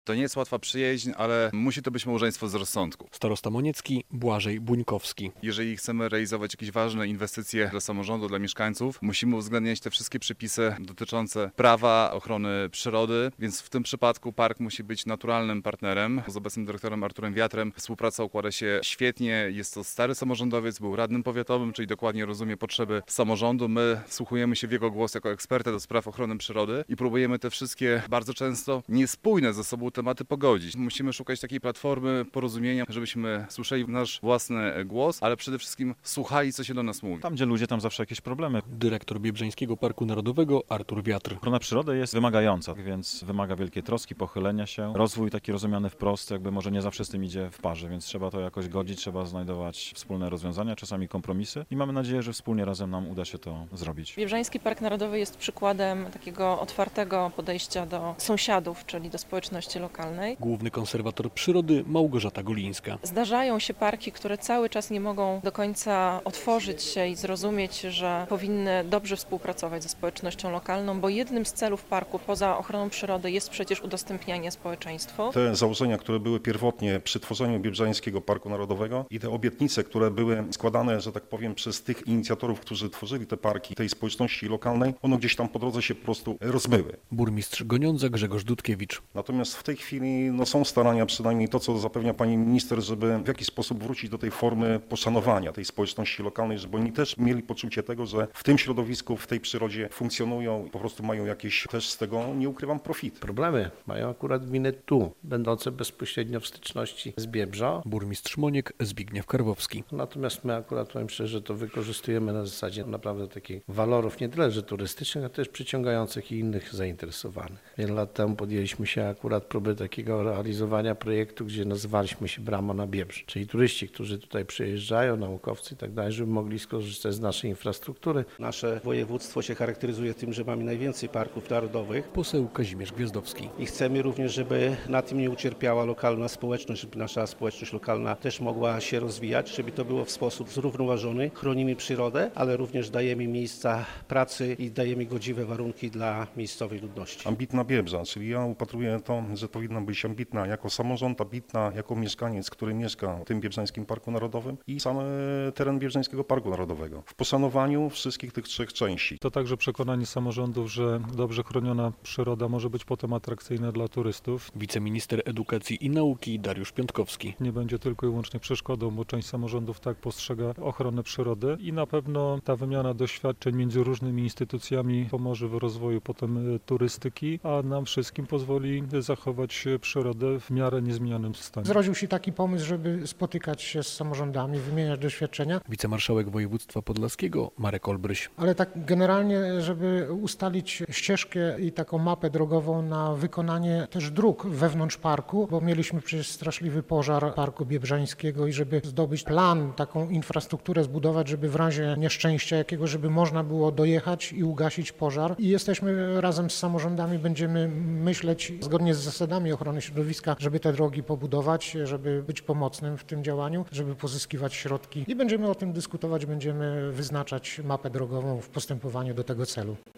To nie jest łatwa przyjaźń, ale musi to być małżeństwo z rozsądku. Starosta Moniecki Błażej Buńkowski. Jeżeli chcemy realizować jakieś ważne inwestycje dla samorządu, dla mieszkańców, musimy uwzględniać te wszystkie przepisy dotyczące prawa, ochrony przyrody, więc w tym przypadku park musi być naturalnym partnerem. Z obecnym dyrektorem Arturem Wiatrem współpraca układa się świetnie. Jest to stary samorządowiec, był radnym powiatowym, czyli dokładnie rozumie potrzeby samorządu. My wsłuchujemy się w jego głos jako eksperta do spraw ochrony przyrody i próbujemy te wszystkie bardzo często niespójne ze sobą tematy pogodzić. Musimy szukać takiej platformy porozumienia, żebyśmy słyszeli nasz własny głos, ale przede wszystkim słuchali, co się do nas mówi. Tam, gdzie ludzie, tam zawsze jakieś problemy. Dyrektor Biebrzańskiego Parku Narodowego Artur Wiatr. Ochrona przyrody jest wymagająca, więc wymaga wielkiej troski, pochylenia się. Rozwój taki rozumiany wprost, jakby może nie zawsze z tym idzie w parze, więc trzeba to jakoś godzić, trzeba znajdować wspólne rozwiązania, czasami kompromisy i mamy nadzieję, że wspólnie razem nam uda się to zrobić. Biebrzański Park Narodowy jest przykładem takiego otwartego podejścia do sąsiadów, czyli do społeczności lokalnej. Główny konserwator przyrody Małgorzata Golińska. Zdarzają się parki, które cały czas nie mogą do końca otworzyć się i zrozumieć, że powinny dobrze współpracować ze społecznością lokalną, bo jednym z celów parku poza ochroną przyrody jest przecież udostępnianie społeczeństwu. Te założenia, które były pierwotnie przy tworzeniu Biebrzańskiego Parku Narodowego i te obietnice, które były składane, że tak powiem, przez tych inicjatorów, którzy tworzyli te parki, tej społeczności lokalnej, one gdzieś tam po drodze się po prostu rozmyły. Burmistrz Goniądza Grzegorz Dudkiewicz. Natomiast w tej chwili są starania, przynajmniej to, co zapewnia pani minister, żeby w jakiś sposób wrócić do tej formy poszanowania tej społeczności lokalnej, żeby oni też mieli poczucie tego, że w tym środowisku, w tej przyrodzie funkcjonują i po prostu mają jakieś też z tego, nie ukrywam, profit. Problemy mają akurat gminy tu, będące bezpośrednio w styczności z Biebrza. Burmistrz Moniek Zbigniew Karwowski. Natomiast my akurat, powiem szczerze, to wykorzystujemy na zasadzie naprawdę takich walorów, nie tyle, że turystycznych, a też przyciągających i innych zainteresowanych. Wiele lat temu podjęliśmy się akurat próby takiego realizowania projektu, gdzie nazywaliśmy się Brama na Biebrz, czyli turyści, którzy tutaj przyjeżdżają, naukowcy i tak dalej, żeby mogli skorzystać z naszej infrastruktury. Nasze województwo się charakteryzuje tym, że mamy najwięcej parków narodowych Poseł Kazimierz Gwiazdowski. i chcemy również, żeby na tym nie ucierpiała lokalna społeczność, żeby nasza społeczność lokalna też mogła się rozwijać, żeby to było w sposób zrównoważony. Chronimy przyrodę, ale również dajemy miejsca pracy i dajemy godziwe warunki dla miejscowej ludności. Ambitna Biebrza, czyli ja upatruję to, że powinna być ambitna jako samorząd, ambitna jako mieszkaniec, który mieszka w tym Biebrzańskim Parku Narodowym i sam teren Biebrzańskiego Parku Narodowego. W poszanowaniu wszystkich tych trzech części. To także przekonanie samorządów, że dobrze chroniona przyroda może być potem atrakcyjna dla turystów. Wiceminister Edukacji i Nauki Dariusz Piątkowski. Nie będzie tylko i wyłącznie przeszkodą, bo część samorządów tak postrzega ochronę przyrody i na pewno ta wymiana doświadczeń między różnymi instytucjami pomoże w rozwoju potem turystyki, a nam wszystkim pozwoli zachować przyrodę w miarę niezmienionym stanie. Zrodził się taki pomysł, żeby spotykać się z samorządami, wymieniać doświadczenia. Wicemarszałek województwa podlaskiego Marek Olbryś. Ale tak generalnie, żeby ustalić ścieżkę i taką mapę drogową na wykonanie też dróg wewnątrz parku, bo mieliśmy przecież straszliwy pożar Parku Biebrzańskiego i żeby zdobyć plan, taką infrastrukturę zbudować, żeby w razie nieszczęścia jakiego, żeby można było dojechać i ugasić pożar. I jesteśmy razem z samorządami, będziemy myśleć zgodnie z zasadami ochrony środowiska, żeby te drogi pobudować, żeby być pomocnym w tym działaniu, żeby pozyskiwać środki i będziemy o tym dyskutować, będziemy wyznaczać mapę drogową w postępowaniu do tego celu.